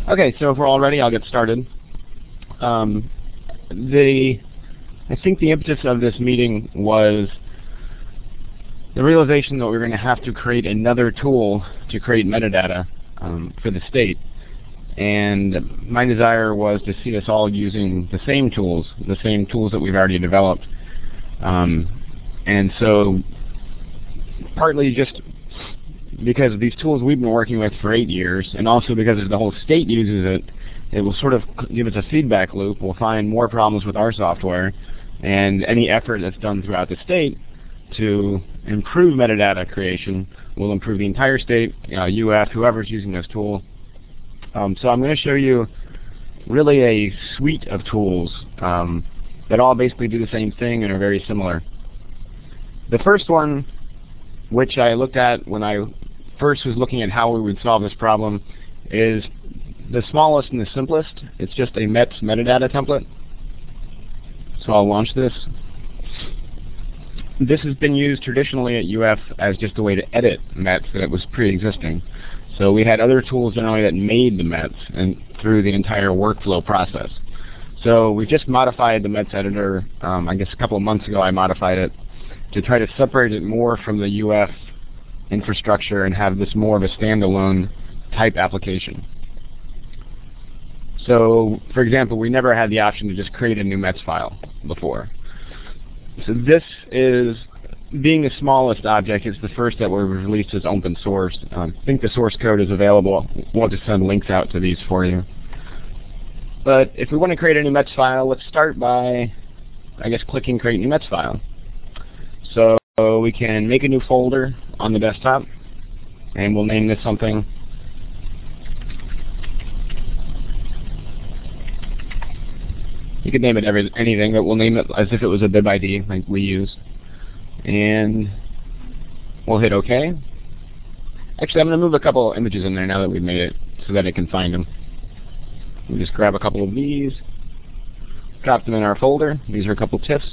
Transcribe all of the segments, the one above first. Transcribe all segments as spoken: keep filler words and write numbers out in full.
Okay, so if we're all ready, I'll get started. Um, the, I think the impetus of this meeting was the realization that we we're going to have to create another tool to create metadata um, for the state. And my desire was to see us all using the same tools, the same tools that we've already developed. Um, and so, partly just because of these tools we've been working with for eight years, and also because the whole state uses it, it will sort of give us a feedback loop. We'll find more problems with our software, and any effort that's done throughout the state to improve metadata creation will improve the entire state, uh, U F, whoever's using this tool. Um, so I'm going to show you really a suite of tools um, that all basically do the same thing and are very similar. The first one, which I looked at when I first was looking at how we would solve this problem, is the smallest and the simplest. It's just a M E T S metadata template. So I'll launch this. This has been used traditionally at U F as just a way to edit M E T S that was pre-existing. So we had other tools generally that made the M E T S and through the entire workflow process. So we just modified the M E T S editor. Um, I guess a couple of months ago I modified it to try to separate it more from the U F infrastructure and have this more of a standalone type application. So, for example, we never had the option to just create a new M E T S file before. So this is, being the smallest object, it's the first that we've released as open source. Um, I think the source code is available. We'll just send links out to these for you. But if we want to create a new M E T S file, let's start by, I guess, clicking Create New M E T S File. So we can make a new folder on the desktop, and we'll name this something. You could name it every, anything, but we'll name it as if it was a bib I D like we use. And we'll hit OK. Actually, I'm going to move a couple images in there now that we've made it so that it can find them. We'll just grab a couple of these, drop them in our folder. These are a couple TIFFs.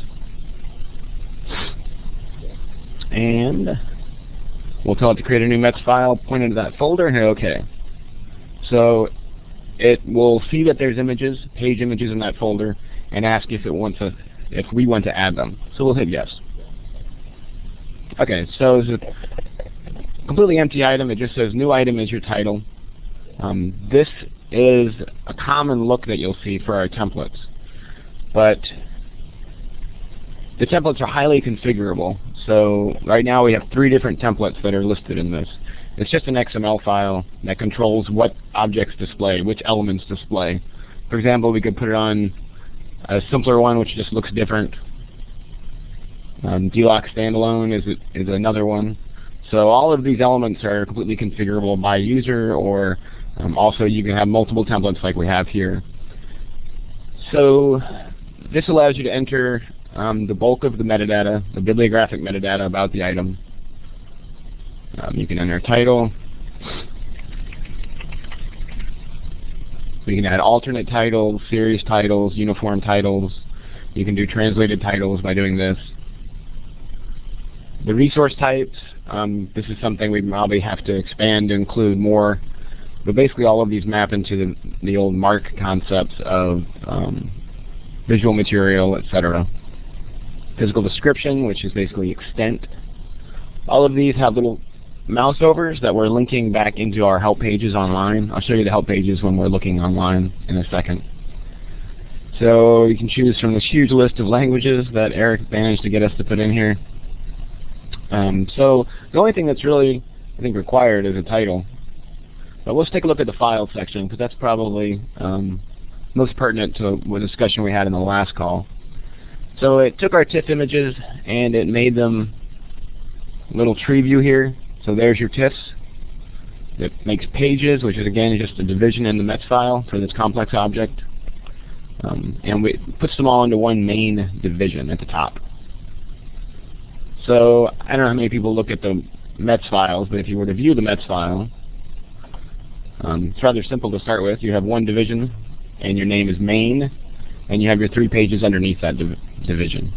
And we'll tell it to create a new M E T S file, point it to that folder, and hit OK. So it will see that there's images, page images in that folder, and ask if it wants to, if we want to add them. So we'll hit yes. Okay, so it's a completely empty item. It just says new item is your title. Um, this is a common look that you'll see for our templates, but the templates are highly configurable. So right now we have three different templates that are listed in this. It's just an X M L file that controls what objects display, which elements display. For example, we could put it on a simpler one which just looks different. Um, D lock standalone is, is another one. So all of these elements are completely configurable by user, or um, also you can have multiple templates like we have here. So this allows you to enter Um, the bulk of the metadata, the bibliographic metadata about the item. Um, you can enter title. We can add alternate titles, series titles, uniform titles. You can do translated titles by doing this. The resource types, um, this is something we probably have to expand to include more, but basically all of these map into the, the old MARC concepts of um, visual material, et cetera. Physical description, which is basically extent. All of these have little mouse overs that we're linking back into our help pages online. I'll show you the help pages when we're looking online in a second. So you can choose from this huge list of languages that Eric managed to get us to put in here. Um, so the only thing that's really, I think, required is a title. But let's take a look at the file section, because that's probably um, most pertinent to the discussion we had in the last call. So it took our TIFF images and it made them a little tree view here. So there's your TIFFs. It makes pages, which is again just a division in the M E T S file for this complex object. Um, and it puts them all into one main division at the top. So I don't know how many people look at the M E T S files, but if you were to view the M E T S file, um, it's rather simple to start with. You have one division and your name is main, and you have your three pages underneath that div division.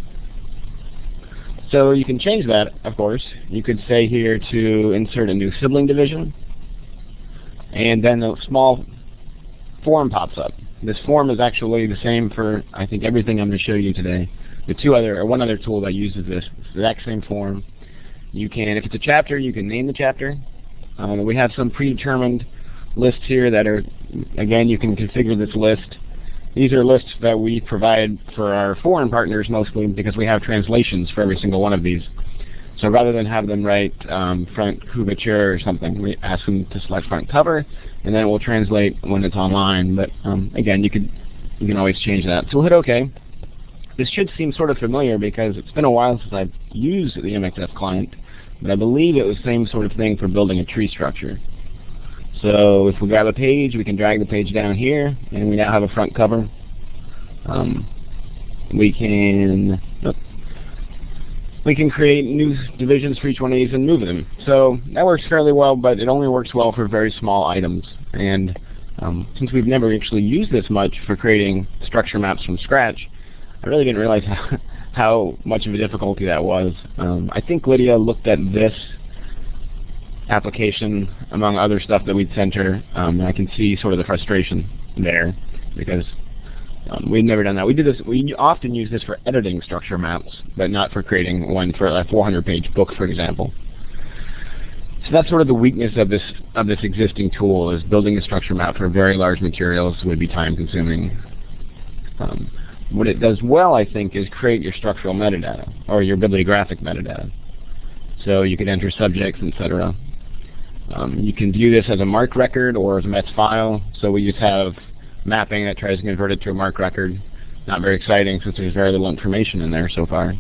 So you can change that, of course. You could say here to insert a new sibling division, and then a small form pops up. This form is actually the same for, I think, everything I'm going to show you today. The two other, or one other tool that uses this, it's the exact same form. You can, if it's a chapter, you can name the chapter. Um, we have some predetermined lists here that are, again, you can configure this list. These are lists that we provide for our foreign partners mostly because we have translations for every single one of these. So rather than have them write um, front couverture or something, we ask them to select front cover, and then it will translate when it's online. But um, again, you could you can always change that. So we'll hit OK. This should seem sort of familiar because it's been a while since I've used the M X F client, but I believe it was the same sort of thing for building a tree structure. So if we grab a page, we can drag the page down here, and we now have a front cover. Um, we can oh, we can create new divisions for each one of these and move them. So that works fairly well, but it only works well for very small items. And um, since we've never actually used this much for creating structure maps from scratch, I really didn't realize how, how much of a difficulty that was. Um, I think Lydia looked at this application among other stuff that we'd sent her, um, and I can see sort of the frustration there because um, we'd never done that. We did this. We often use this for editing structure maps, but not for creating one for a four hundred page book, for example. So that's sort of the weakness of this of this existing tool, is building a structure map for very large materials would be time consuming. Um, what it does well, I think, is create your structural metadata or your bibliographic metadata. So you could enter subjects, et cetera. Um, you can view this as a MARC record or as a METS file. So we just have mapping that tries to convert it to a MARC record. Not very exciting since there's very little information in there so far.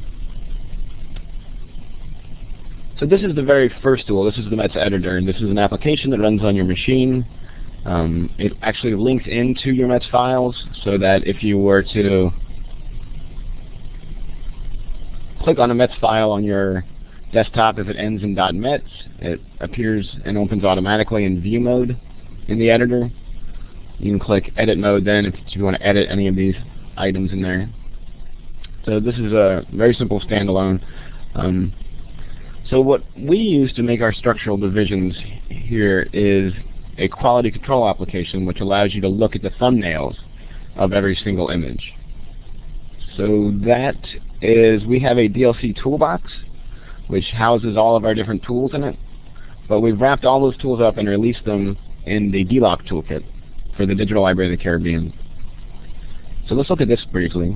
So this is the very first tool. This is the METS editor, and this is an application that runs on your machine. Um, it actually links into your METS files so that if you were to click on a METS file on your desktop, if it ends in .mets, it appears and opens automatically in view mode in the editor. You can click edit mode then if you want to edit any of these items in there. So this is a very simple standalone. Um, so what we use to make our structural divisions here is a quality control application which allows you to look at the thumbnails of every single image. So that is, we have a D L C toolbox which houses all of our different tools in it, but we've wrapped all those tools up and released them in the D LOC toolkit for the Digital Library of the Caribbean. So let's look at this briefly.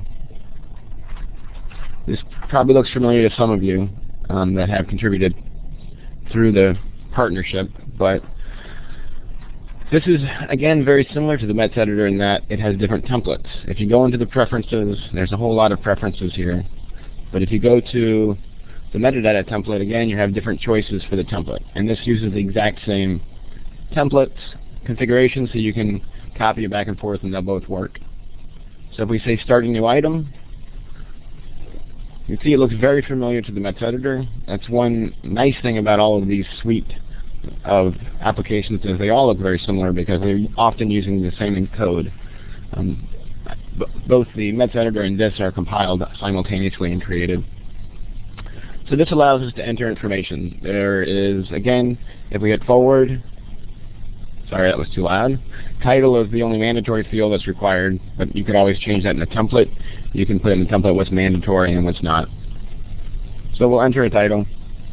This probably looks familiar to some of you um, that have contributed through the partnership, but this is, again, very similar to the METS editor in that it has different templates. If you go into the preferences, there's a whole lot of preferences here, but if you go to the metadata template, again, you have different choices for the template, and this uses the exact same templates configuration, so you can copy it back and forth and they'll both work. So if we say start a new item, you can see it looks very familiar to the METS editor. That's one nice thing about all of these suite of applications, is they all look very similar because they're often using the same code. Um, both the METS editor and this are compiled simultaneously and created. So this allows us to enter information. There is, again, if we hit forward, sorry that was too loud, title is the only mandatory field that's required, but you could always change that in the template. You can put in the template what's mandatory and what's not. So we'll enter a title.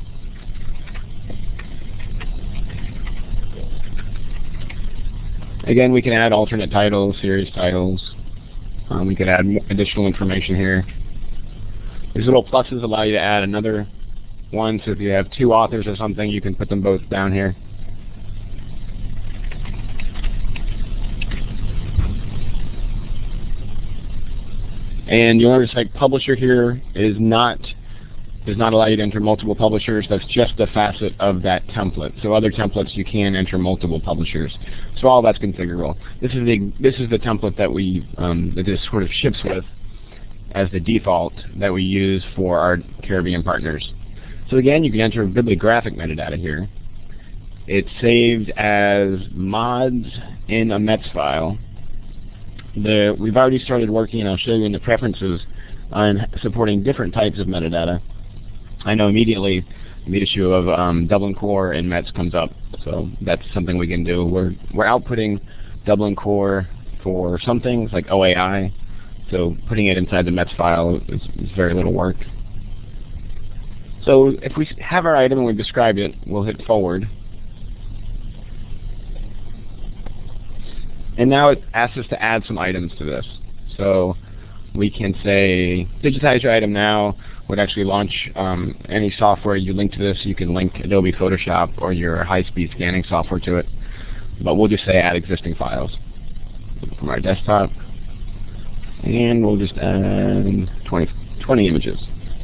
Again, we can add alternate titles, series titles. Um, we could add additional information here. These little pluses allow you to add another one, so if you have two authors or something, you can put them both down here. And you'll notice like publisher here is not does not allow you to enter multiple publishers. That's just a facet of that template. So other templates you can enter multiple publishers. So all that's configurable. This is the this is the template that we um, that this sort of ships with as the default that we use for our Caribbean partners. So again, you can enter bibliographic metadata here. It's saved as mods in a METS file. The, we've already started working, and I'll show you in the preferences, on supporting different types of metadata. I know immediately the issue of um, Dublin Core in METS comes up, so that's something we can do. We're, we're outputting Dublin Core for some things like O A I. So putting it inside the mets file is, is very little work. So if we have our item and we've described it, we'll hit forward. And now it asks us to add some items to this. So we can say, digitize your item now, would actually launch um, any software you link to this. You can link Adobe Photoshop or your high-speed scanning software to it. But we'll just say add existing files from our desktop. And we'll just add twenty, twenty images.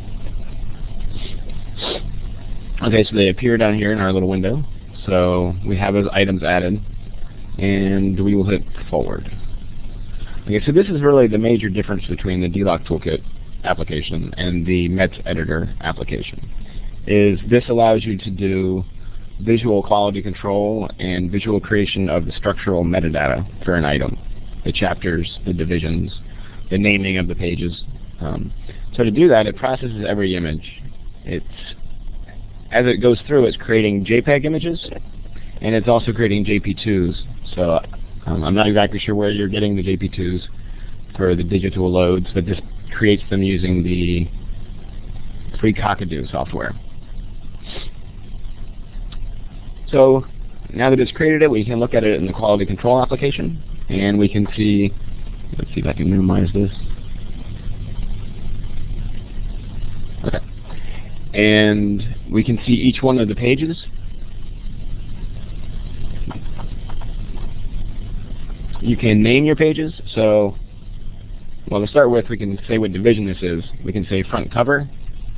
Okay, so they appear down here in our little window. So we have those items added. And we will hit forward. Okay, so this is really the major difference between the D LOC Toolkit application and the Mets Editor application. Is this allows you to do visual quality control and visual creation of the structural metadata for an item, the chapters, the divisions, the naming of the pages. Um, so to do that, it processes every image. It's as it goes through, it's creating JPEG images, and it's also creating J P twos. So um, I'm not exactly sure where you're getting the J P twos for the digital loads, but this creates them using the free Kakadu software. So now that it's created it, we can look at it in the quality control application, and we can see, let's see if I can minimize this. Okay. And we can see each one of the pages. You can name your pages. So, well, to start with, we can say what division this is. We can say front cover.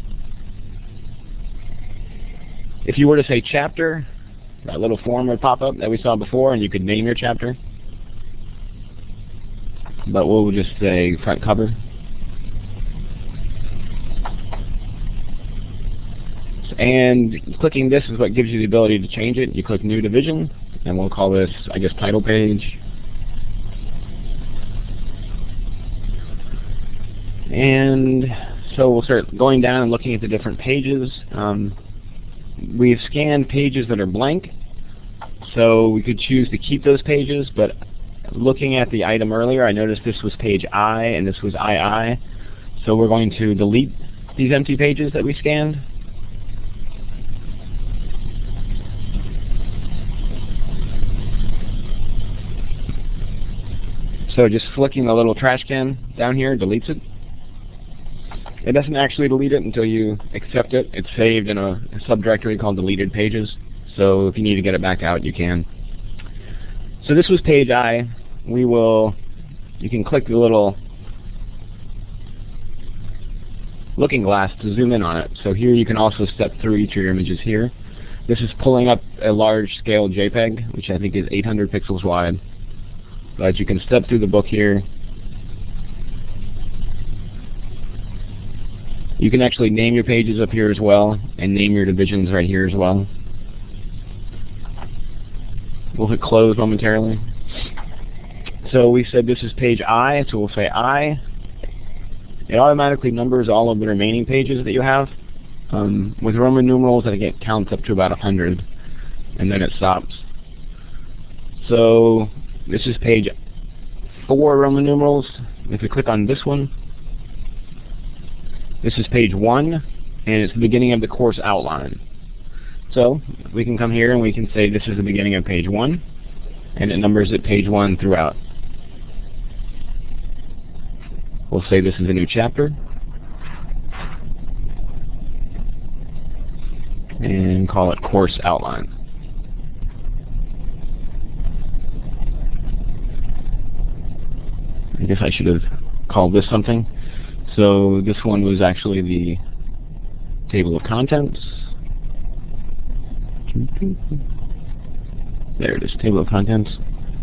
If you were to say chapter, that little form would pop up that we saw before, and you could name your chapter. But we'll just say front cover. And clicking this is what gives you the ability to change it. You click New Division, and we'll call this, I guess, title page. And so we'll start going down and looking at the different pages. Um, we've scanned pages that are blank, so we could choose to keep those pages, but looking at the item earlier, I noticed this was page I and this was two, so we're going to delete these empty pages that we scanned. So just flicking the little trash can down here deletes it. It doesn't actually delete it until you accept it. It's saved in a, a subdirectory called deleted pages. So if you need to get it back out, you can. So this was page I. We will, you can click the little looking glass to zoom in on it. So here you can also step through each of your images here. This is pulling up a large scale JPEG, which I think is eight hundred pixels wide. But you can step through the book here. You can actually name your pages up here as well, and name your divisions right here as well. We'll hit close momentarily. So we said this is page I, so we'll say I. It automatically numbers all of the remaining pages that you have. Um, with Roman numerals, I think it counts up to about one hundred, and then it stops. So this is page four Roman numerals. If we click on this one, this is page one, and it's the beginning of the course outline. So we can come here and we can say this is the beginning of page one, and it numbers it page one throughout. We'll say this is a new chapter, and call it course outline. I guess I should have called this something. So this one was actually the table of contents. There it is, table of contents.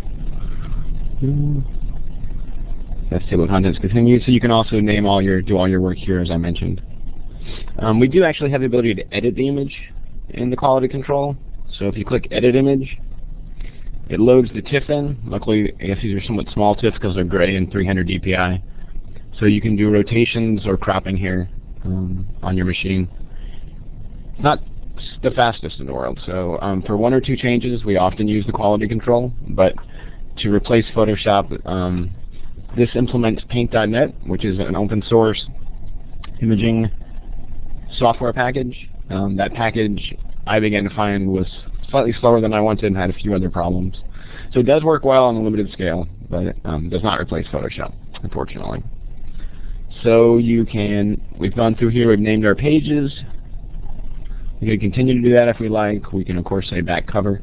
That's table of contents continue. So you can also name all your, do all your work here, as I mentioned. Um, we do actually have the ability to edit the image in the quality control. So if you click Edit Image, it loads the TIFF in. Luckily, I guess these are somewhat small TIFFs because they're gray and three hundred D P I. So you can do rotations or cropping here um, on your machine. Not the fastest in the world. So um, for one or two changes, we often use the quality control. But to replace Photoshop. Um, this implements paint dot net, which is an open source imaging software package. Um, that package I began to find was slightly slower than I wanted and had a few other problems. So it does work well on a limited scale, but it um, does not replace Photoshop, unfortunately. So you can, we've gone through here, we've named our pages. We can continue to do that if we like. We can of course say back cover.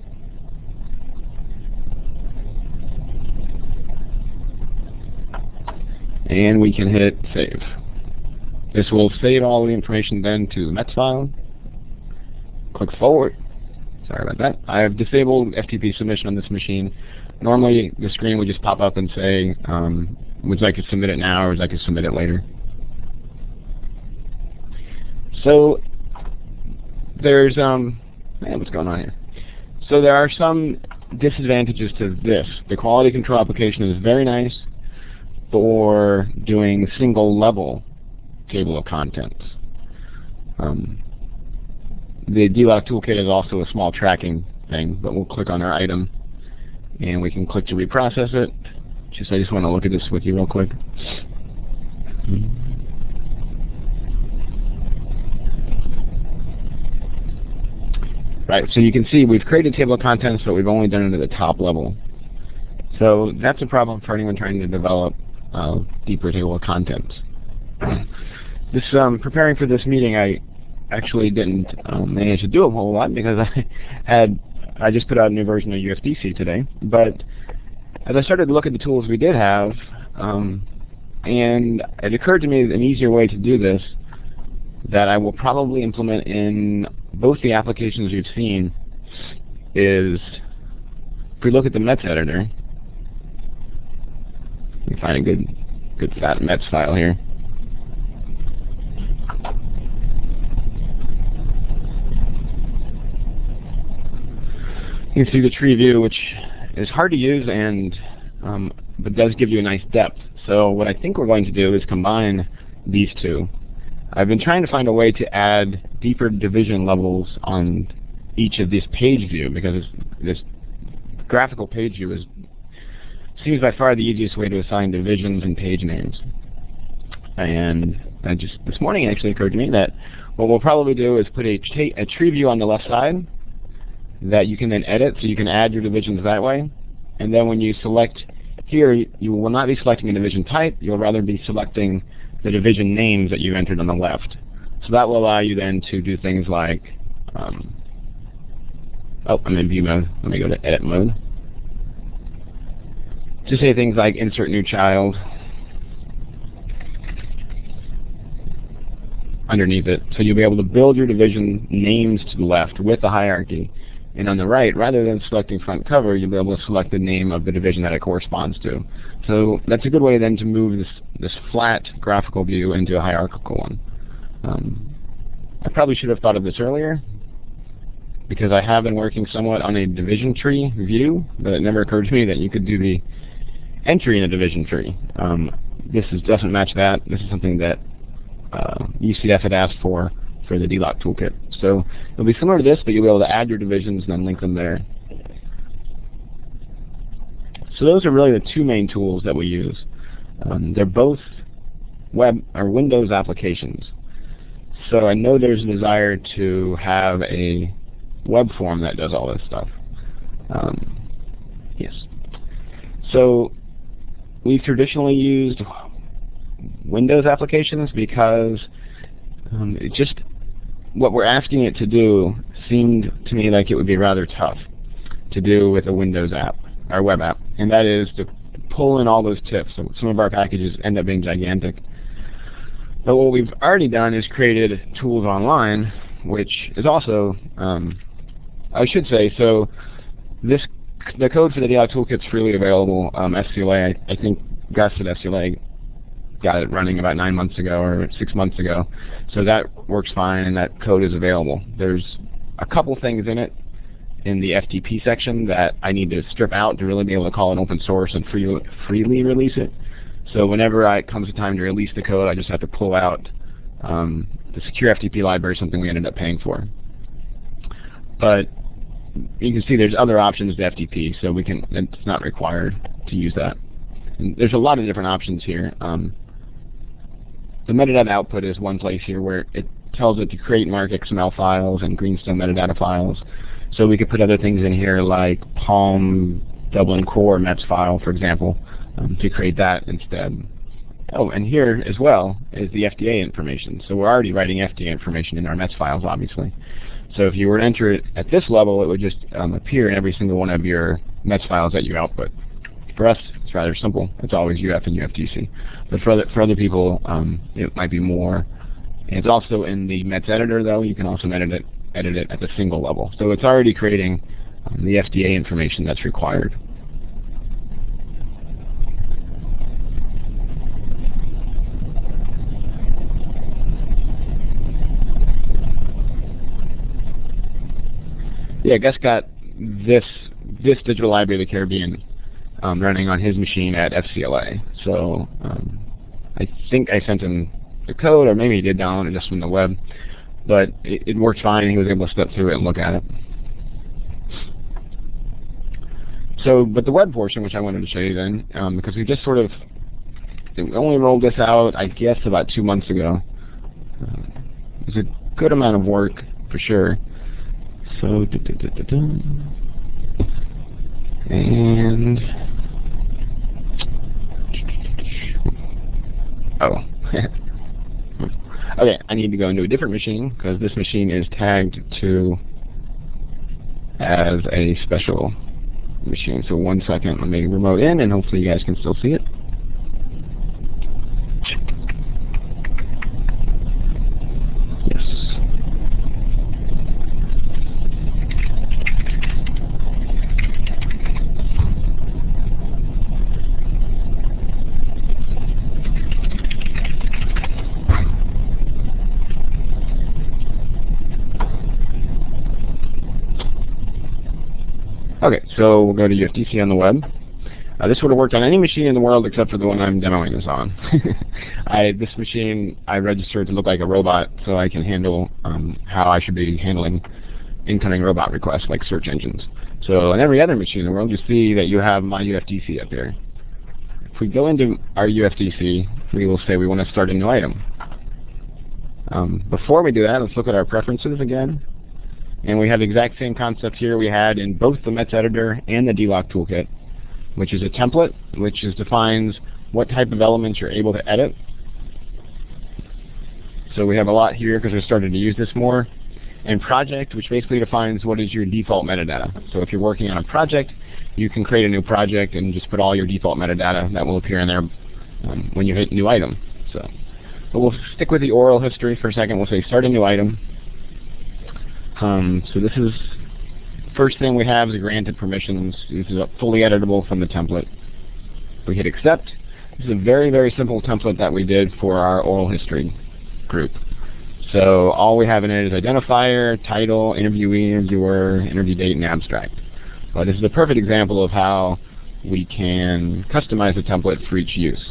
And we can hit save. This will save all the information then to the Mets file. Click forward. Sorry about that. I have disabled F T P submission on this machine. Normally the screen would just pop up and say, um, would you like to submit it now or would you like to submit it later? So there's, um, man, what's going on here? So there are some disadvantages to this. The quality control application is very nice for doing single level table of contents. Um, the D LOC toolkit is also a small tracking thing, but we'll click on our item and we can click to reprocess it. Just I just want to look at this with you real quick. Right, so you can see we've created a table of contents, but we've only done it at the top level. So that's a problem for anyone trying to develop uh, deeper table of contents. This um, preparing for this meeting, I actually didn't um, manage to do a whole lot because I had I just put out a new version of U S B C today. But as I started to look at the tools we did have, um, and it occurred to me an easier way to do this that I will probably implement in both the applications you've seen is, if we look at the Mets editor, let me find a good, good fat Mets file here. You can see the tree view, which is hard to use and um, but does give you a nice depth. So what I think we're going to do is combine these two. I've been trying to find a way to add deeper division levels on each of this page view because this graphical page view is seems by far the easiest way to assign divisions and page names. And I just this morning it actually occurred to me that what we'll probably do is put a, a tree view on the left side that you can then edit, so you can add your divisions that way. And then when you select here, you will not be selecting a division type, you'll rather be selecting the division names that you entered on the left. So that will allow you then to do things like, um, oh, I'm in view mode. Let me go to edit mode. To say things like insert new child underneath it. So you'll be able to build your division names to the left with the hierarchy. And on the right, rather than selecting front cover, you'll be able to select the name of the division that it corresponds to. So that's a good way then to move this, this flat graphical view into a hierarchical one. Um, I probably should have thought of this earlier, because I have been working somewhat on a division tree view, but it never occurred to me that you could do the entry in a division tree. Um, this is, doesn't match that. This is something that uh, U C F had asked for for the D LOC toolkit. So it'll be similar to this, but you'll be able to add your divisions and then link them there. So those are really the two main tools that we use. Um, they're both web or Windows applications. So I know there's a desire to have a web form that does all this stuff. Um, yes. So we've traditionally used Windows applications because um, it just what we're asking it to do seemed to me like it would be rather tough to do with a Windows app, our web app, and that is to pull in all those tips. So some of our packages end up being gigantic. But what we've already done is created tools online, which is also, um, I should say, so this the code for the D LOC toolkit is freely available. Um, S C L A, I, I think Gus at S C L A got it running about nine months ago or six months ago. So that works fine and that code is available. There's a couple things in it in the F T P section that I need to strip out to really be able to call it open source and free, freely release it. So whenever I, it comes to time to release the code, I just have to pull out um, the secure F T P library, something we ended up paying for. But you can see there's other options to F T P, so we can, it's not required to use that. And there's a lot of different options here. Um, the metadata output is one place here where it tells it to create and mark X M L files and Greenstone metadata files. So we could put other things in here like Palm Dublin Core M E T S file, for example, um, to create that instead. Oh, and here as well is the F D A information. So we're already writing F D A information in our M E T S files, obviously. So if you were to enter it at this level, it would just um, appear in every single one of your M E T S files that you output. For us, it's rather simple. It's always U F and U F T C. But for other, for other people, um, it might be more. And it's also in the M E T S editor, though. You can also edit it, edit it at the single level. So it's already creating um, the F D A information that's required. Yeah, Gus got this this digital library of the Caribbean um, running on his machine at F C L A. So um, I think I sent him the code, or maybe he did download it just from the web. But it, it worked fine, and he was able to step through it and look at it. So, but the web portion, which I wanted to show you then, um, because we just sort of we only rolled this out, I guess, about two months ago. Uh, it was a good amount of work for sure. So, da, da, da, da, da. and oh, okay, I need to go into a different machine because this machine is tagged to as a special machine. So one second, let me remote in, and hopefully you guys can still see it. Okay, so we'll go to U F T C on the web. Uh, this would have worked on any machine in the world except for the one I'm demoing this on. I, this machine I registered to look like a robot so I can handle um, how I should be handling incoming robot requests like search engines. So on every other machine in the world, you see that you have my U F T C up here. If we go into our U F T C, we will say we want to start a new item. Um, before we do that, let's look at our preferences again. And we have the exact same concept here we had in both the M E T S editor and the D LOC toolkit, which is a template, which is defines what type of elements you're able to edit. So we have a lot here because we're starting to use this more. And project, which basically defines what is your default metadata. So if you're working on a project, you can create a new project and just put all your default metadata that will appear in there um, when you hit new item. So, but we'll stick with the oral history for a second. We'll say start a new item. Um, so this is, first thing we have is the granted permissions. This is fully editable from the template. We hit accept. This is a very, very simple template that we did for our oral history group. So all we have in it is identifier, title, interviewee, interviewer, interview date, and abstract. But this is a perfect example of how we can customize the template for each use.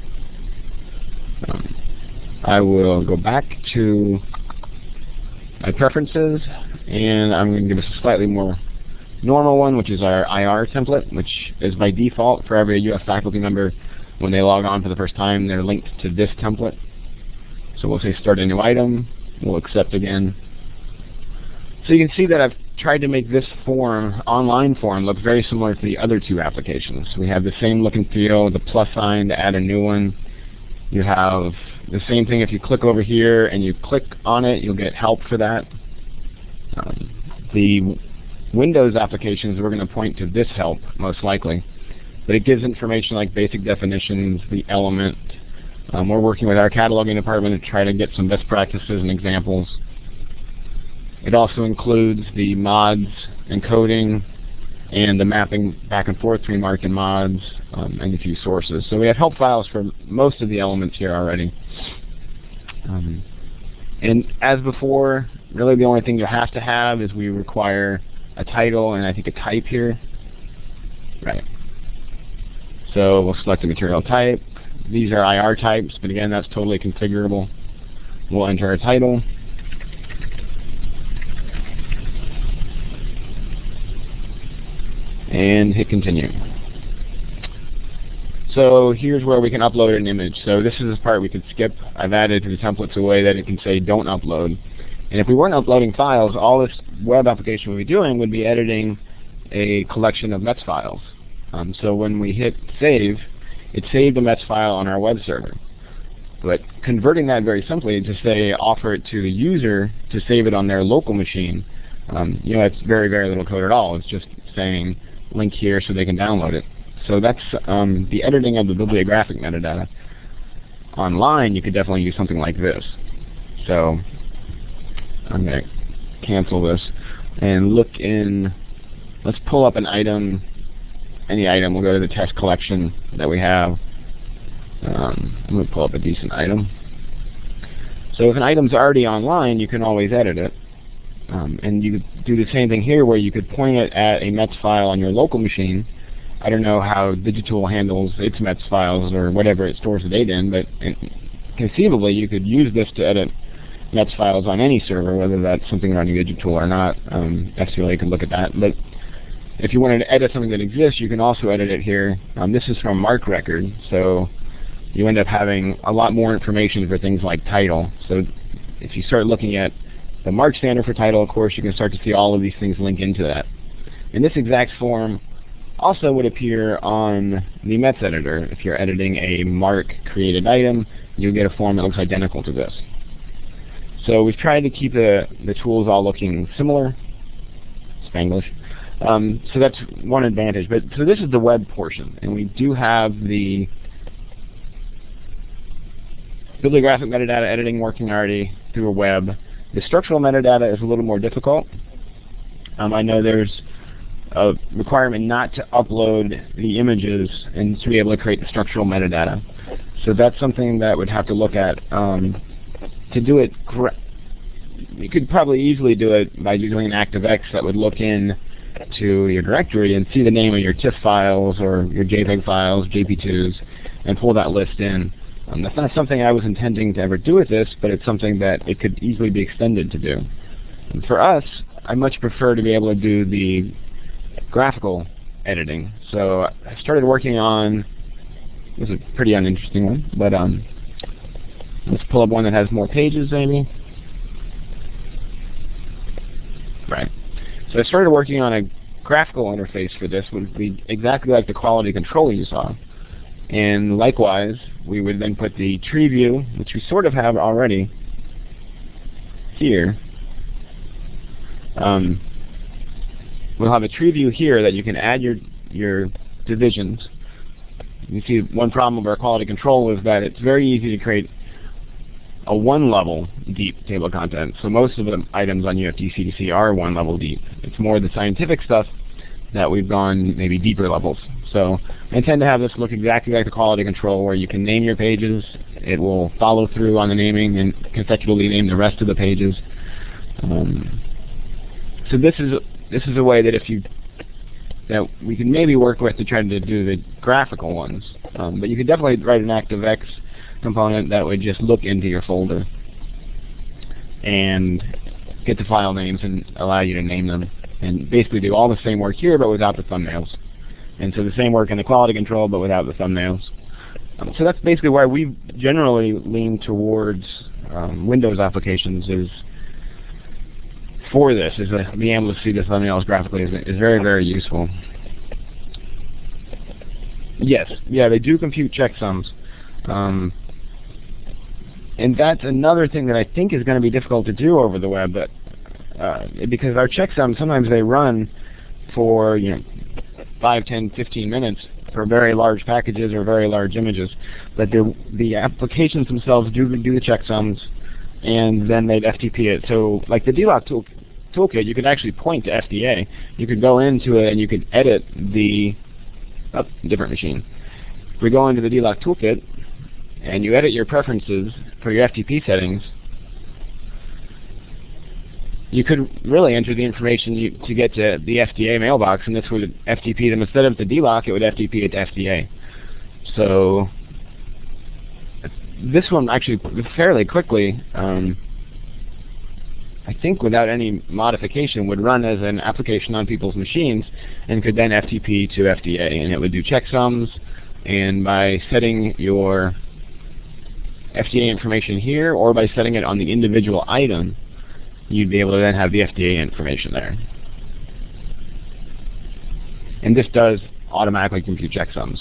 Um, I will go back to my preferences, and I'm going to give us a slightly more normal one, which is our I R template, which is by default for every U F faculty member. When they log on for the first time, they're linked to this template. So we'll say start a new item, we'll accept again. So you can see that I've tried to make this form, online form, look very similar to the other two applications. We have the same look and feel, the plus sign to add a new one. You have the same thing if you click over here and you click on it, you'll get help for that. Um, the Windows applications, we're going to point to this help, most likely. But it gives information like basic definitions, the element. Um, we're working with our cataloging department to try to get some best practices and examples. It also includes the mods, encoding, and the mapping back and forth between mark and mods, um, and a few sources. So we have help files for most of the elements here already. Um, and as before, really the only thing you have to have is we require a title and I think a type here. Right. So we'll select a material type. These are I R types, but again, that's totally configurable. We'll enter a title. and hit continue. So here's where we can upload an image. So this is the part we could skip. I've added to the templates a way that it can say don't upload. And if we weren't uploading files, all this web application would be doing would be editing a collection of METS files. Um, so when we hit save, it saved the METS file on our web server. But converting that very simply to say offer it to the user to save it on their local machine, um, you know, it's very, very little code at all. It's just saying link here so they can download it. So that's um, the editing of the bibliographic metadata. Online, you could definitely use something like this. So I'm going to cancel this and look in, let's pull up an item, any item. We'll go to the test collection that we have. Um, I'm going to pull up a decent item. So if an item's already online, you can always edit it. Um, and you could do the same thing here where you could point it at a METS file on your local machine. I don't know how Digitool handles its METS files or whatever it stores the data in, but conceivably you could use this to edit METS files on any server, whether that's something running Digitool or not. Um, S Q L A can look at that. But if you wanted to edit something that exists, you can also edit it here. Um, this is from MarkRecord, so you end up having a lot more information for things like title. So if you start looking at the MARC standard for title, of course, you can start to see all of these things link into that. And this exact form also would appear on the METS editor. If you're editing a MARC created item, you'll get a form that looks identical to this. So we've tried to keep the, the tools all looking similar. Spanglish. Um, so that's one advantage. But so this is the web portion, and we do have the bibliographic metadata editing working already through a web. The structural metadata is a little more difficult. Um, I know there's a requirement not to upload the images and to be able to create the structural metadata. So that's something that we'd have to look at. Um, to do it, you could probably easily do it by doing an ActiveX that would look in to your directory and see the name of your TIFF files or your JPEG files, J P twos, and pull that list in. Um, that's not something I was intending to ever do with this, but it's something that it could easily be extended to do. And for us, I much prefer to be able to do the graphical editing. So I started working on, this is a pretty uninteresting one, but um, let's pull up one that has more pages maybe. Right. So I started working on a graphical interface for this, would be exactly like the quality control you saw. And likewise, we would then put the tree view, which we sort of have already here. Um, we'll have a tree view here that you can add your your divisions. You see, one problem of our quality control is that it's very easy to create a one-level deep table of contents. So most of the items on U F D C D C are one level deep. It's more the scientific stuff that we've gone maybe deeper levels. So I intend to have this look exactly like the quality control, where you can name your pages. It will follow through on the naming and consecutively name the rest of the pages. Um, so this is this is a way that if you that we can maybe work with to try to do the graphical ones. Um, but you could definitely write an ActiveX component that would just look into your folder and get the file names and allow you to name them, and basically do all the same work here but without the thumbnails. And so the same work in the quality control but without the thumbnails. Um, so that's basically why we generally lean towards um, Windows applications is for this, is uh, being able to see the thumbnails graphically is, is very, very useful. Yes, yeah, they do compute checksums. Um, and that's another thing that I think is going to be difficult to do over the web, but, uh, because our checksums, sometimes they run for, you know, five, ten, fifteen minutes for very large packages or very large images. But the, the applications themselves do do the checksums, and then they'd F T P it. So, like the D lock tool, toolkit, you could actually point to F D A. You could go into it and you could edit the, oh, different machine. If we go into the D lock toolkit, and you edit your preferences for your F T P settings, you could really enter the information you, to get to the F D A mailbox, and this would F T P them. Instead of the D lock, it would F T P it to F D A. So this one actually fairly quickly, um, I think without any modification, would run as an application on people's machines and could then F T P to F D A, and it would do checksums, and by setting your F D A information here, or by setting it on the individual item, you'd be able to then have the F D A information there. And this does automatically compute checksums.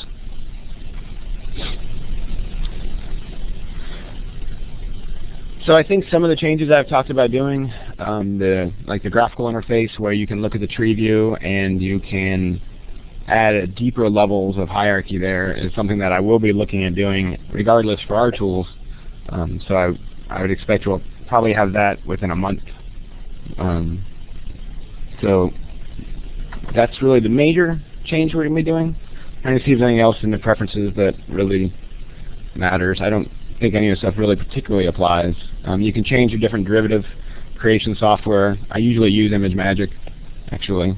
So I think some of the changes I've talked about doing, um, the like the graphical interface where you can look at the tree view and you can add deeper levels of hierarchy there, is something that I will be looking at doing regardless for our tools. Um, so I, I would expect we'll probably have that within a month. Um, so that's really the major change we're going to be doing. Trying to see if there's anything else in the preferences that really matters. I don't think any of the stuff really particularly applies. Um, you can change your different derivative creation software. I usually use ImageMagick, actually.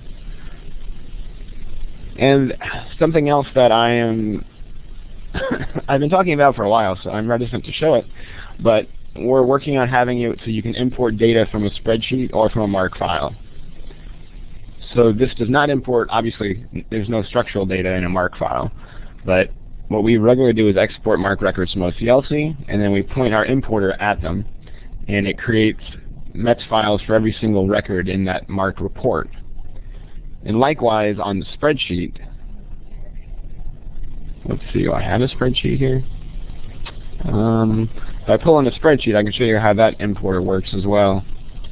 And something else that I am I've been talking about for a while, so I'm reticent to show it, but we're working on having it so you can import data from a spreadsheet or from a MARC file. So this does not import, obviously, there's no structural data in a MARC file, but what we regularly do is export MARC records from O C L C, and then we point our importer at them, and it creates M E T S files for every single record in that MARC report. And likewise, on the spreadsheet, let's see, do I have a spreadsheet here? Um, if I pull in a spreadsheet, I can show you how that importer works as well.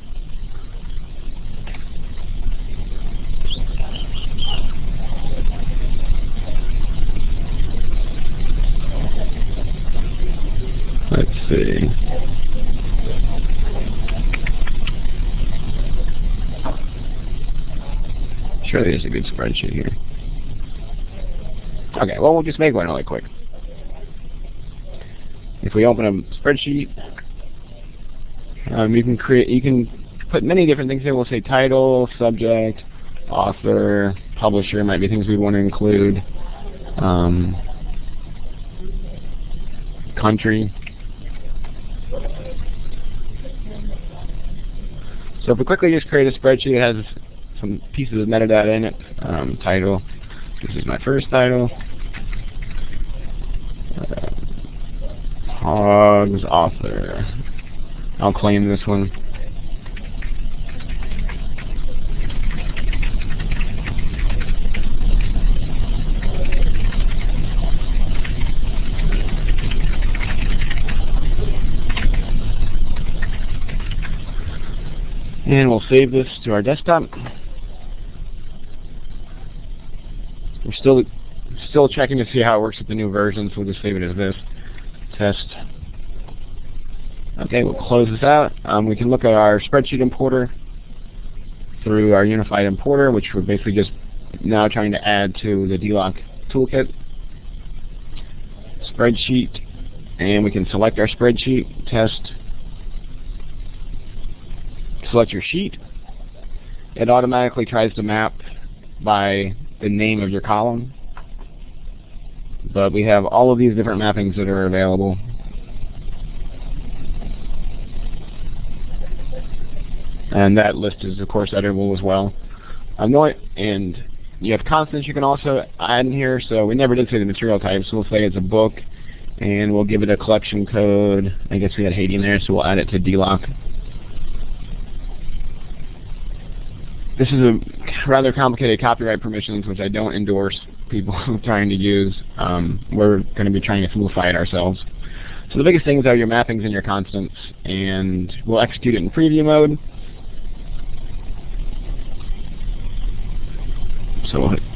Let's see. Surely there's a good spreadsheet here. Okay, well, we'll just make one really quick. If we open a spreadsheet, um, you can create, you can put many different things here. We'll say title, subject, author, publisher might be things we want to include, um, country. So if we quickly just create a spreadsheet, it has some pieces of metadata in it. Um, title, this is my first title. Uh, Hogs, author. I'll claim this one. And we'll save this to our desktop. We're still still checking to see how it works with the new version, so we'll just save it as this. Test. Okay, we'll close this out. Um, we can look at our spreadsheet importer through our unified importer, which we're basically just now trying to add to the D LOC toolkit. Spreadsheet, and we can select our spreadsheet, test. Select your sheet. It automatically tries to map by the name of your column. But we have all of these different mappings that are available. And that list is, of course, editable as well. Um, and you have constants you can also add in here. So we never did say the material type, so we'll say it's a book, and we'll give it a collection code. I guess we had Haiti in there, so we'll add it to D LOC. This is a rather complicated copyright permissions, which I don't endorse people trying to use. Um, we're going to be trying to simplify it ourselves. So the biggest things are your mappings and your constants, and we'll execute it in preview mode. So we'll hit.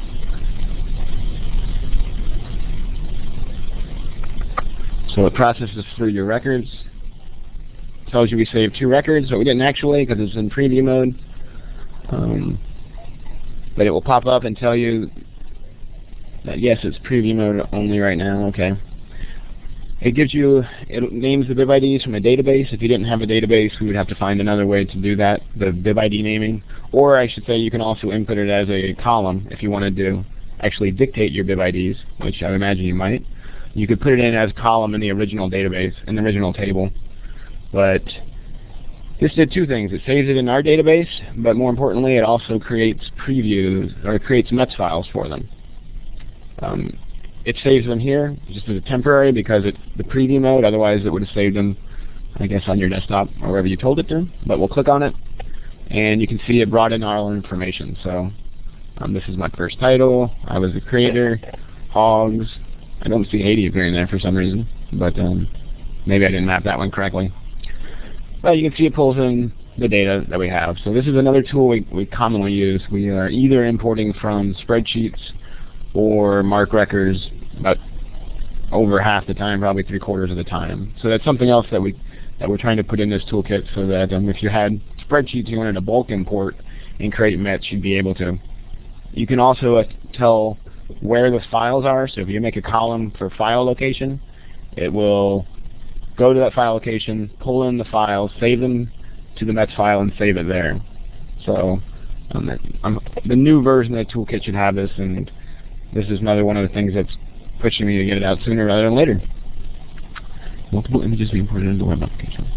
So it processes through your records. Tells you we saved two records, but we didn't actually because it's in preview mode. Um, but it will pop up and tell you that yes, it's preview mode only right now. Okay. It gives you, it names the bib I Ds from a database. If you didn't have a database, we would have to find another way to do that, the bib I D naming. Or I should say you can also input it as a column if you wanted to actually dictate your bib I Ds, which I would imagine you might. You could put it in as a column in the original database, in the original table. But This did two things. It saves it in our database, but more importantly, it also creates previews, or it creates METS files for them. Um, it saves them here, just as a temporary, because it's the preview mode. Otherwise, it would have saved them, I guess, on your desktop or wherever you told it to. But we'll click on it, and you can see it brought in all our information. So um, this is my first title. I was the creator. Hogs. I don't see eighty appearing there for some reason, but um, maybe I didn't map that one correctly. But you can see it pulls in the data that we have. So this is another tool we, we commonly use. We are either importing from spreadsheets or Mark Records about over half the time, probably three quarters of the time. So that's something else that we that we're trying to put in this toolkit, so that um, if you had spreadsheets you wanted to bulk import and create METs, you'd be able to. You can also uh, tell where the files are. So if you make a column for file location, it will go to that file location, pull in the files, save them to the METS file, and save it there. So um, um, the new version of the toolkit should have this, and this is another one of the things that's pushing me to get it out sooner rather than later. Multiple images be imported into the web application.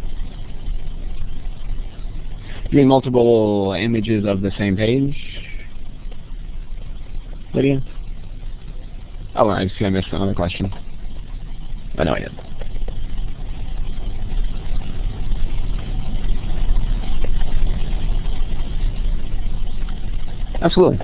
Doing multiple images of the same page. Lydia? Oh, I see I missed another question. Oh, no, I did. Absolutely.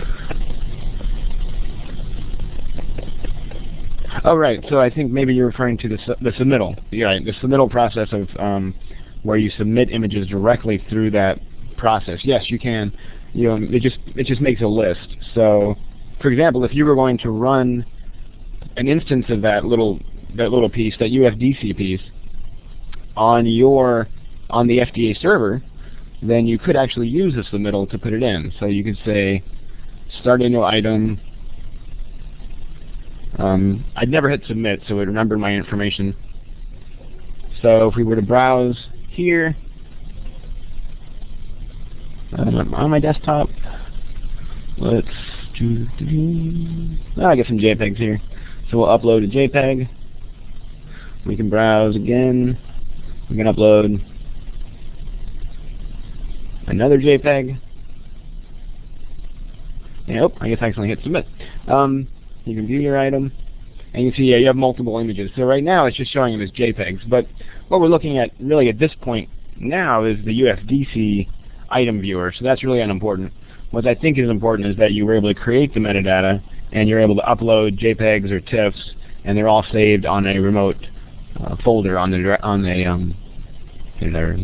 Oh, right. So I think maybe you're referring to the, su the submittal. You're right. The submittal process of um, where you submit images directly through that process. Yes, you can. You know, it just it just makes a list. So, for example, if you were going to run an instance of that little that little piece, that U F D C piece, on your on the F D A server, then you could actually use the submittal to put it in. So you could say, start a new item. Um, I'd never hit submit, so it would remember my information. So if we were to browse here um, on my desktop, let's do. Oh, I get some JPEGs here. So we'll upload a JPEG. We can browse again. We can upload another JPEG. Nope, I guess I accidentally hit submit. Um, you can view your item, and you see yeah, you have multiple images. So right now it's just showing them as JPEGs, but what we're looking at really at this point now is the U F D C item viewer, so that's really unimportant. What I think is important is that you were able to create the metadata, and you're able to upload JPEGs or TIFFs, and they're all saved on a remote uh, folder on the on the um. There.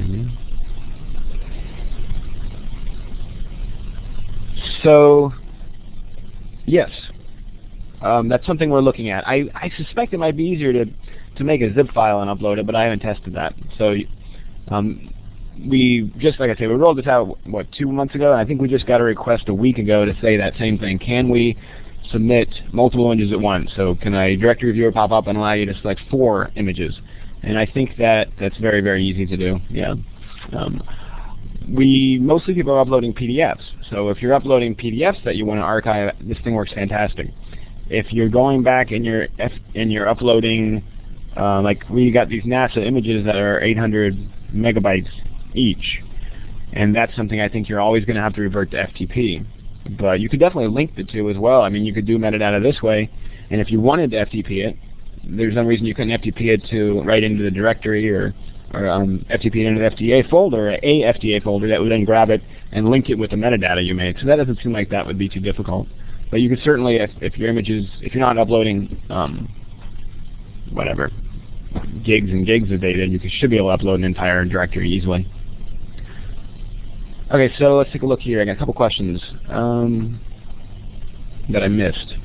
So, yes, um, that's something we're looking at. I, I suspect it might be easier to, to make a zip file and upload it, but I haven't tested that. So um, we, just like I said, we rolled this out, what, two months ago? And I think we just got a request a week ago to say that same thing. Can we submit multiple images at once? So can a directory viewer pop up and allow you to select four images? And I think that that's very, very easy to do, yeah. Um, we mostly people are uploading P D Fs. So if you're uploading P D Fs that you want to archive, this thing works fantastic. If you're going back and you're F and you're uploading, uh, like we got these NASA images that are eight hundred megabytes each, and that's something I think you're always going to have to revert to F T P. But you could definitely link the two as well. I mean, you could do metadata this way, and if you wanted to F T P it, there's no reason you couldn't F T P it to right into the directory or or um, F T P it into the F D A folder, a F D A folder that would then grab it and link it with the metadata you made. So that doesn't seem like that would be too difficult. But you could certainly, if, if your images, if you're not uploading, um, whatever, gigs and gigs of data, you should be able to upload an entire directory easily. Okay, so let's take a look here. I got a couple questions um, that I missed.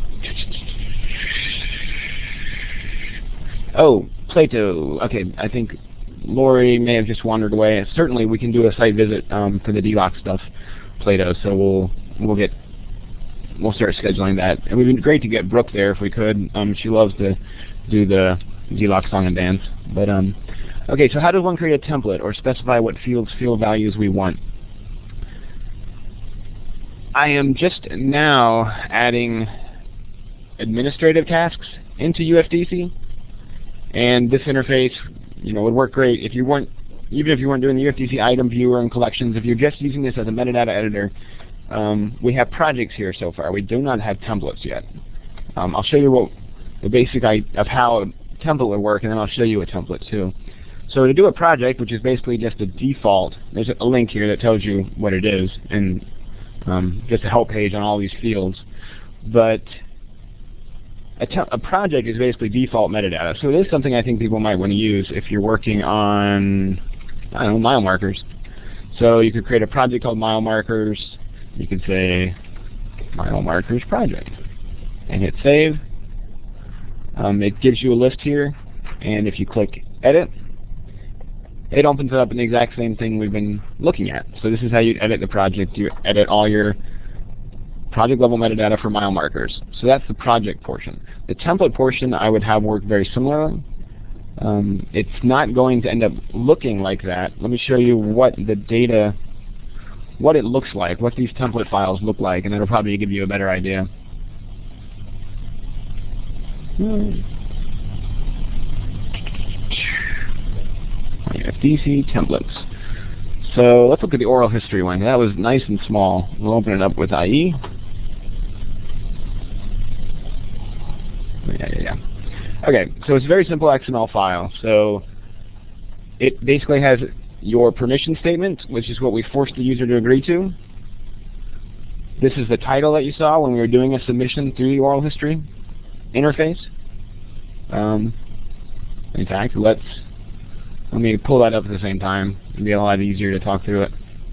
Oh, Plato. Okay, I think Lori may have just wandered away. Certainly, we can do a site visit um, for the D LOC stuff, Plato. So we'll we'll get we'll start scheduling that. It would be great to get Brooke there if we could. Um, she loves to do the D LOC song and dance. But um, okay, so how does one create a template or specify what fields field values we want? I am just now adding administrative tasks into U F D C. And this interface, you know, would work great if you weren't even if you weren't doing the U F D C item viewer and collections, if you're just using this as a metadata editor, um, we have projects here so far. We do not have templates yet. Um, I'll show you what the basic I of how a template would work, and then I'll show you a template too. So to do a project, which is basically just a default, there's a link here that tells you what it is, and um, just a help page on all these fields. But a, a project is basically default metadata. So it is something I think people might want to use if you're working on, I don't know, mile markers. So you could create a project called mile markers. You could say mile markers project and hit save. Um, it gives you a list here, and if you click edit, it opens it up in the exact same thing we've been looking at. So this is how you edit the project. You edit all your project level metadata for mile markers. So that's the project portion. The template portion I would have work very similarly. Um, it's not going to end up looking like that. Let me show you what the data, what it looks like, what these template files look like, and that'll probably give you a better idea. Hmm. U F D C templates. So let's look at the oral history one. That was nice and small. We'll open it up with I E. Yeah, yeah, yeah. Okay, so it's a very simple X M L file. So it basically has your permission statement, which is what we forced the user to agree to. This is the title that you saw when we were doing a submission through the oral history interface. Um, in fact, let's let me pull that up at the same time. It'll be a lot easier to talk through it.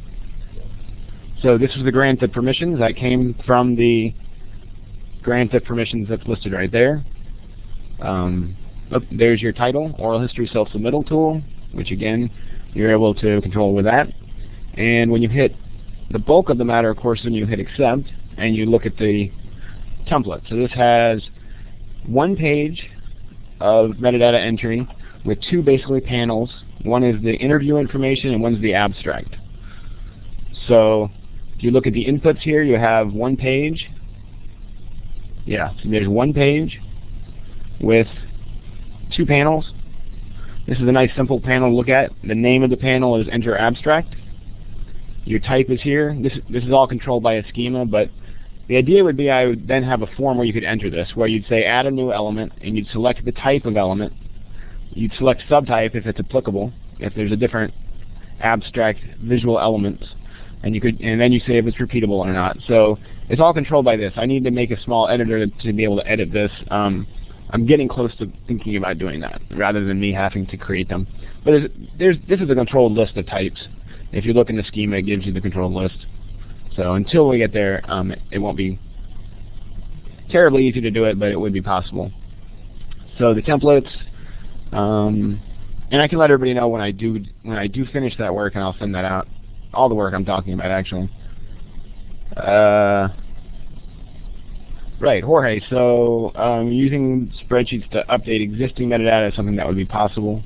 So this is the grant of permissions that came from the grant of permissions that's listed right there. Um, oh, there's your title, Oral History Self-Submittal Tool, which again, you're able to control with that. And when you hit the bulk of the matter, of course, when you hit accept, and you look at the template. So this has one page of metadata entry with two basically panels. One is the interview information and one's the abstract. So if you look at the inputs here, you have one page. Yeah, so there's one page with two panels. This is a nice simple panel to look at. The name of the panel is enter abstract. Your type is here. This, this is all controlled by a schema, but the idea would be I would then have a form where you could enter this, where you'd say add a new element, and you'd select the type of element. You'd select subtype if it's applicable, if there's a different abstract visual element, and you could, and then you say if it's repeatable or not. So it's all controlled by this. I need to make a small editor to be able to edit this. Um, I'm getting close to thinking about doing that, rather than me having to create them. But there's, there's, this is a controlled list of types. If you look in the schema, it gives you the controlled list. So until we get there, um, it, it won't be terribly easy to do it, but it would be possible. So the templates, um, and I can let everybody know when I do when I do finish that work, and I'll send that out. All the work I'm talking about, actually. Uh, right, Jorge. So um, using spreadsheets to update existing metadata is something that would be possible.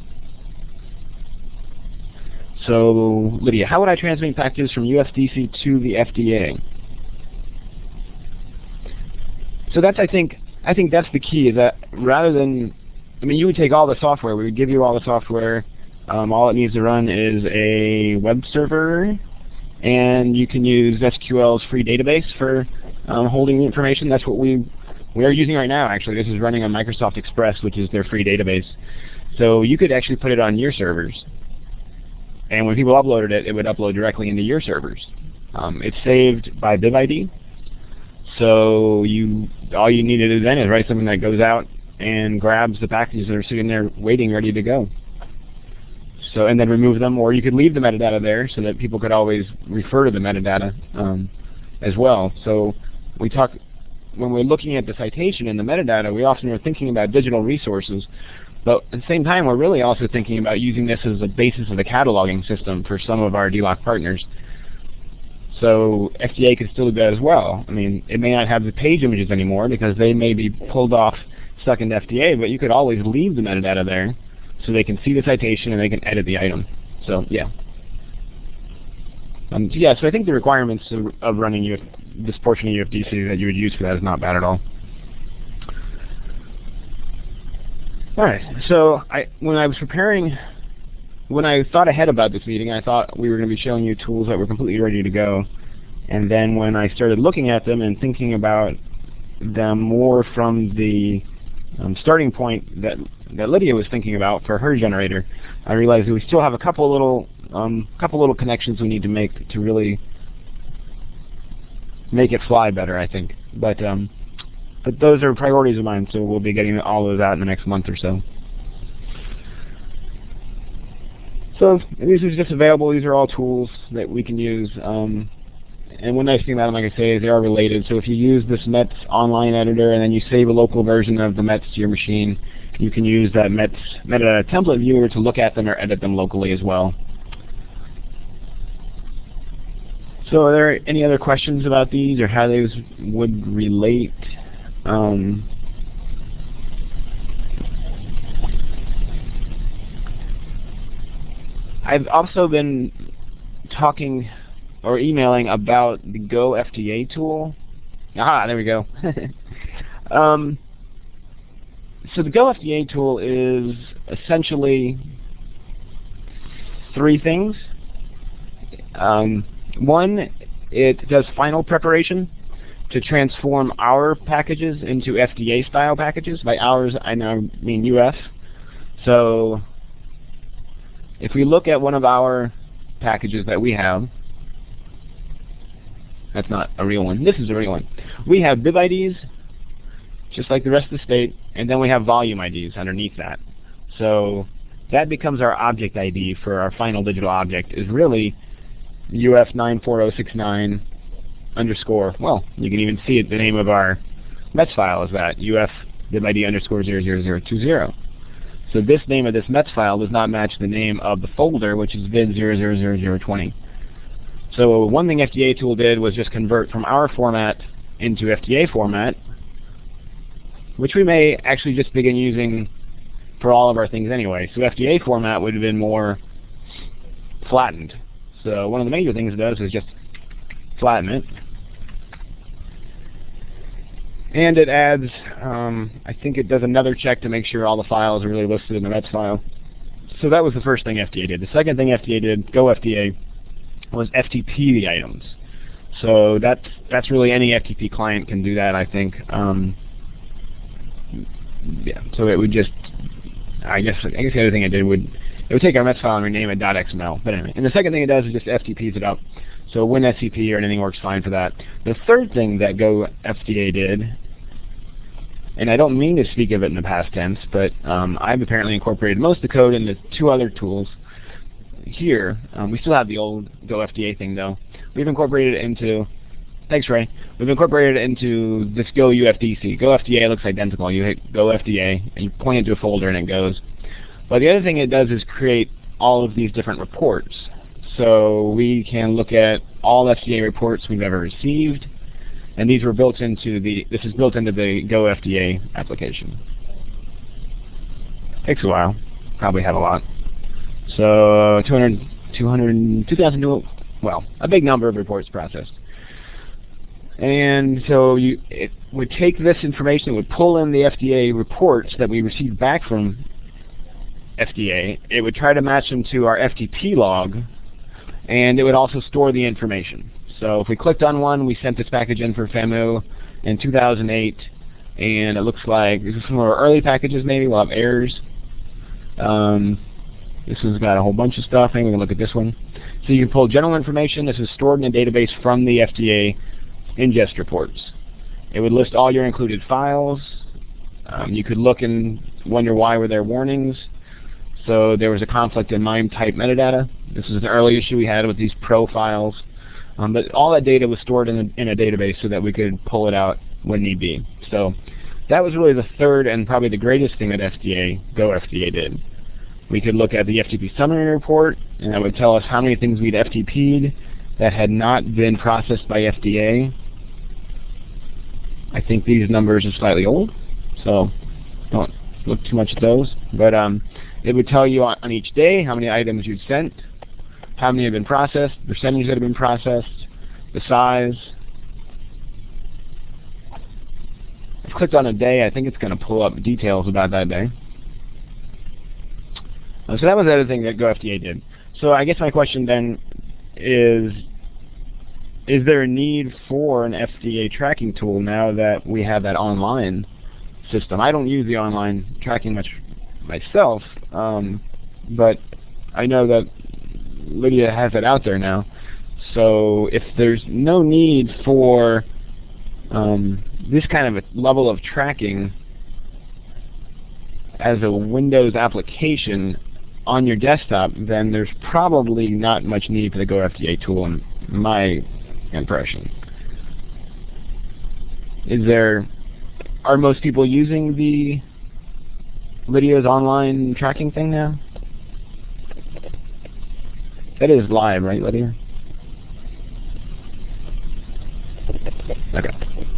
So, Lydia, how would I transmit packages from U F D C to the F D A? So that's, I think, I think that's the key, is that rather than, I mean, you would take all the software, we would give you all the software, um, all it needs to run is a web server, and you can use S Q L's free database for um, holding the information. That's what we, we are using right now, actually. This is running on Microsoft Express, which is their free database. So you could actually put it on your servers. And when people uploaded it, it would upload directly into your servers. Um, it's saved by BibID. So you, all you need to do then is write something that goes out and grabs the packages that are sitting there waiting, ready to go. So, and then remove them, or you could leave the metadata there so that people could always refer to the metadata um, as well. So we talk, when we're looking at the citation and the metadata, we often are thinking about digital resources. But at the same time, we're really also thinking about using this as a basis of a cataloging system for some of our D LOC partners. So F D A could still do that as well. I mean, it may not have the page images anymore because they may be pulled off, stuck into F D A, but you could always leave the metadata there so they can see the citation and they can edit the item. So, yeah. Um, so yeah, so I think the requirements of, of running U F, this portion of U F D C that you would use for that is not bad at all. All right, so I, when I was preparing when I thought ahead about this meeting, I thought we were going to be showing you tools that were completely ready to go. And then when I started looking at them and thinking about them more from the um, starting point that that Lydia was thinking about for her generator, I realized that we still have a couple little um, couple little connections we need to make to really make it fly better, I think. But um, but those are priorities of mine, so we'll be getting all of that in the next month or so. So these are just available. These are all tools that we can use. Um, and one nice thing about them, like I say, is they are related. So if you use this METS online editor and then you save a local version of the METS to your machine, you can use that METS metadata template viewer to look at them or edit them locally as well. So are there any other questions about these or how these would relate? Um, I've also been talking or emailing about the Go F T A tool. Aha, there we go. um, so the Go F T A tool is essentially three things. Um, one, it does final preparation to transform our packages into F D A-style packages. By ours, I now mean U S. So if we look at one of our packages that we have, that's not a real one. This is a real one. We have bib I Ds, just like the rest of the state, and then we have volume I Ds underneath that. So that becomes our object I D for our final digital object, is really U F nine four zero six nine underscore, well, you can even see it, the name of our METS file is that, U F bib I D underscore zero zero zero two zero. So this name of this METS file does not match the name of the folder, which is bin zero zero zero zero twenty. So one thing F D A tool did was just convert from our format into F D A format, which we may actually just begin using for all of our things anyway. So F D A format would have been more flattened. So one of the major things it does is just flatten it. And it adds, um, I think it does another check to make sure all the files are really listed in the METS file. So that was the first thing F D A did. The second thing F D A did, Go F D A, was F T P the items. So that's that's really any F T P client can do that, I think. Um, yeah. So it would just, I guess, I guess the other thing it did would it would take our METS file and rename it .xml. But anyway, and the second thing it does is just F T Ps it up. So WinSCP or anything works fine for that. The third thing that Go F D A did, and I don't mean to speak of it in the past tense, but um, I've apparently incorporated most of the code into two other tools. Here, um, we still have the old Go F D A thing though. We've incorporated it into, thanks Ray, we've incorporated it into this Go U F D C. Go F D A looks identical. You hit Go F D A and you point it to a folder and it goes. But the other thing it does is create all of these different reports. So we can look at all F D A reports we've ever received, and these were built into the, this is built into the Go F D A application. Takes a while, probably have a lot. So two hundred, two hundred, two thousand, well, a big number of reports processed. And so you, it would take this information, it would pull in the F D A reports that we received back from F D A, it would try to match them to our F T P log, and it would also store the information. So if we clicked on one, we sent this package in for FAMU in two thousand eight, and it looks like, this is some of our early packages maybe, we'll have errors. Um, this one's got a whole bunch of stuff, I think we can look at this one. So you can pull general information, this is stored in a database from the F D A ingest reports. It would list all your included files. Um, you could look and wonder why were there warnings. So there was a conflict in MIME type metadata. This is an early issue we had with these pro files. Um, but all that data was stored in a, in a database so that we could pull it out when need be. So that was really the third and probably the greatest thing that F D A, Go F D A did. We could look at the F T P summary report, and that would tell us how many things we'd F T P'd that had not been processed by F D A. I think these numbers are slightly old, so don't look too much at those. But um, it would tell you on, on each day how many items you'd sent, how many had been processed, the percentage that had been processed, the size. I've clicked on a day, I think it's going to pull up details about that day. Uh, so that was the other thing that GoFDA did. So I guess my question then is, is there a need for an F D A tracking tool now that we have that online system? I don't use the online tracking much myself, um, but I know that Lydia has it out there now. So if there's no need for um, this kind of a level of tracking as a Windows application on your desktop, then there's probably not much need for the GoFDA tool in my impression. Is there, are most people using the Lydia's online tracking thing now? That is live, right, Lydia? Okay.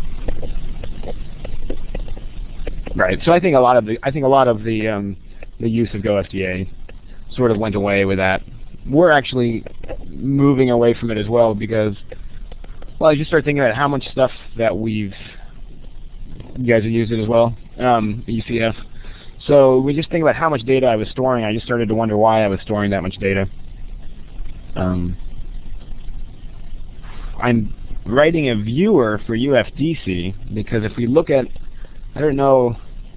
Right. So I think a lot of the I think a lot of the um, the use of GoFDA sort of went away with that. We're actually moving away from it as well because, well, I just start thinking about how much stuff that we've, you guys have used it as well, um, E C F. So we just think about how much data I was storing. I just started to wonder why I was storing that much data. Um, I'm writing a viewer for U F D C because if we look at, I don't know,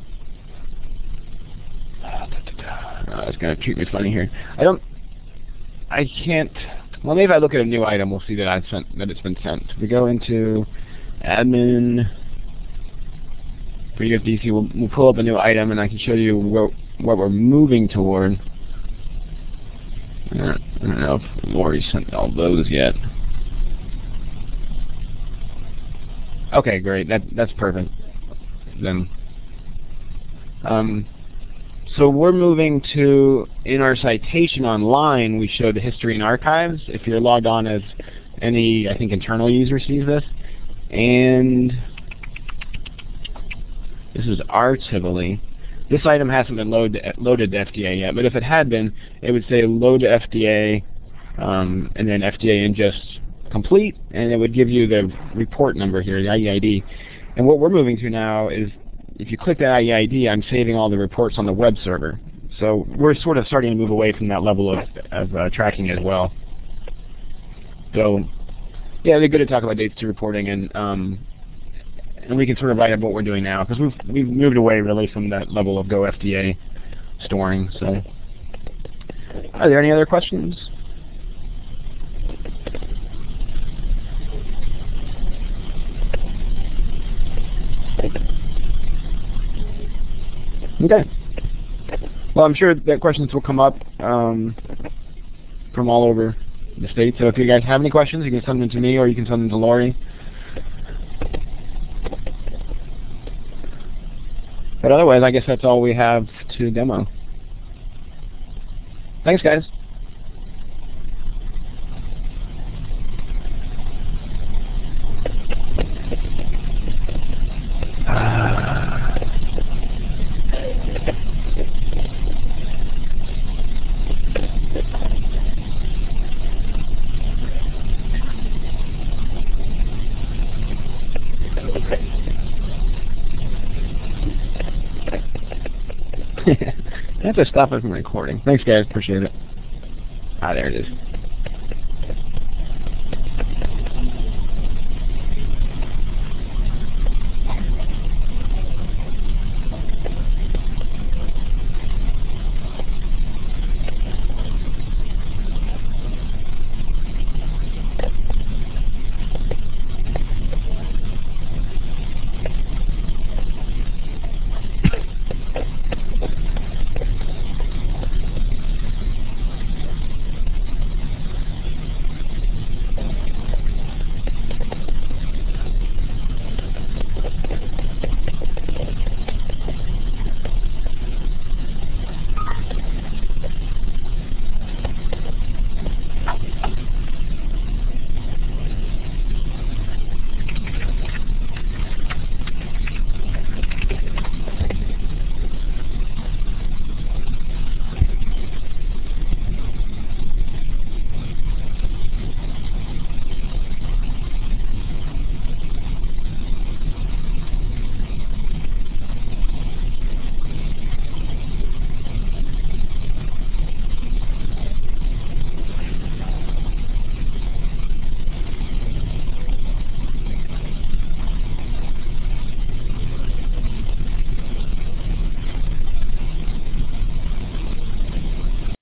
oh, it's going to treat me funny here. I don't, I can't, well maybe if I look at a new item we'll see that I've sent, that it's been sent. We go into admin for U F D C, we'll, we'll pull up a new item and I can show you what, what we're moving toward. I don't, I don't know if Lori sent all those yet. Okay, great. That that's perfect. Then, um, so we're moving to, in our citation online, we show the history and archives. If you're logged on as any, I think, internal user sees this, and this is our Tivoli. This item hasn't been load, loaded to F D A yet, but if it had been, it would say load to F D A, um, and then F D A ingest complete, and it would give you the report number here, the I E I D. And what we're moving to now is, if you click that I E I D, I'm saving all the reports on the web server. So we're sort of starting to move away from that level of, of uh, tracking as well. So, yeah, they're good to talk about dates to reporting, and um, and we can sort of write up what we're doing now, because we've we've moved away really from that level of GoFDA storing. So, are there any other questions? Okay. Well, I'm sure that questions will come up um, from all over the state. So if you guys have any questions, you can send them to me or you can send them to Lori. But otherwise, I guess that's all we have to demo. Thanks, guys. I have to stop it from recording. Thanks, guys. Appreciate it. Ah, there it is.